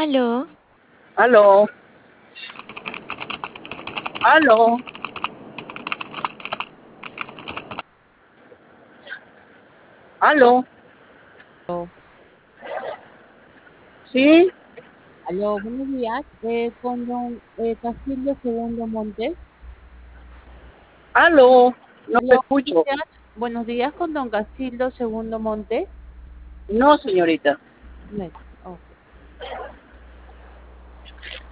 Aló, Aló, aló, aló, sí, Aló, buenos días. Con don Castillo Segundo Montes. aló, no te Aló, escucho. buenos días con don Castillo Segundo Montes. No, señorita.